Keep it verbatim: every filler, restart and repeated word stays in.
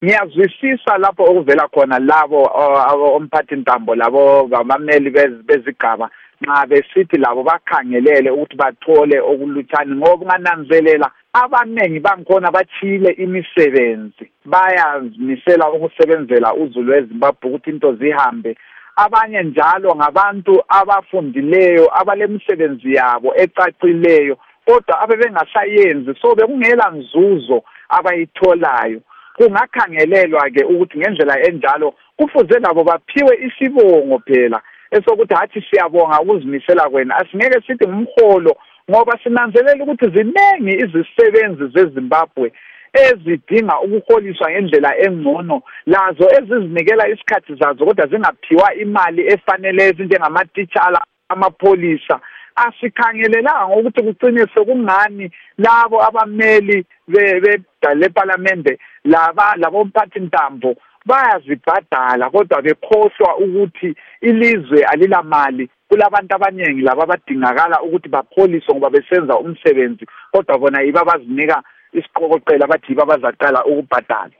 ngiyazwisisa lapho okuvela khona labo omphathi ntambo labo bamameli bezigaba nxa besithi labo bakhangelele ukuthi bathole okuluthani ngoba ungananzelela abanengi bangikhona bachile imisebenzi bayazimisela ukusebenzela uZulu eZimbabwe ukuthi into zihambe. Abanye njalo ngabantu abafundileyo abalemisebenzi yabo ecacileyo kodwa abebengasayenzi so bekungela nzuzo abayitholayo. Kungakhangelelwa ke ukuthi ngendlela enjalo kufuze labo baphiwe isibongo phela esokuthi hathi siyabonga ukuzimisela kwena asingeke sithi ngumholo ngoba sinanzelela ukuthi ziningi izisebenzi zeZimbabwe ezidinga ukuholiswa ngendlela engcono lazo ezizinikela isikhathi zazo kodwa zingaphiwa imali efanele ezinjengamatitshala amapolisa. Asikhangelelanga ukuthi kucine sekungani labo abameli bedale parliament laba labo mphathi ntambo bayazibhadala kodwa bekhohlwa ukuthi ilizwe alilamali kulabantu abaningi laba abadingakala ukuthi bapholiswe ngoba besenza umsebenzi kodwa bona yiba bazinika isiqokoqela bathi yiba bazaqala ukubhadala.